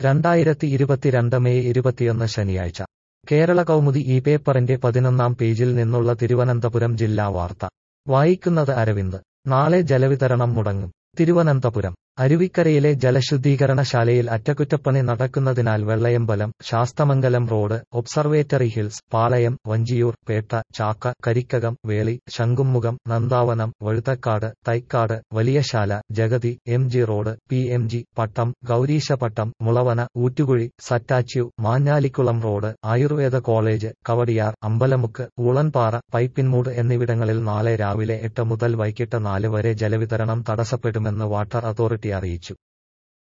2022 May 21 ശനിയാഴ്ച കേരള കൗമുദി ഈ പേപ്പറിന്റെ 11-ാം പേജിൽ നിന്നുള്ള തിരുവനന്തപുരം ജില്ലാ വാർത്ത വായിക്കുന്നത് അരവിന്ദ്. നാളെ ജലവിതരണം മുടങ്ങും. തിരുവനന്തപുരം അരുവിക്കരയിലെ ജലശുദ്ധീകരണശാലയിൽ അറ്റകുറ്റപ്പണി നടക്കുന്നതിനാൽ Vellayambalam, Sasthamangalam road, observatory hills, Palayam, Vanchiyoor, Pettah, Chakka, Karikkakom, Veli, Shanghumukham, Nandavanam, Vazhuthacaud, Thycaud, Valiyasala, Jagathy, MG road, PMG, Pattom, Gowreesapattom, Mulavana, Oottukuzhi, statue, Manjalikulam road, Ayurveda college, Kowdiar, Ambalamukku, Oolanpara, Pipinmoodu എന്നിവിടങ്ങളിൽ നാളെ രാവിലെ 8 മുതൽ വൈകിട്ട് 4 വരെ ജലവിതരണം തടസ്സപ്പെടുമെന്ന് വാട്ടർ അതോറിറ്റി അറിയിച്ചു.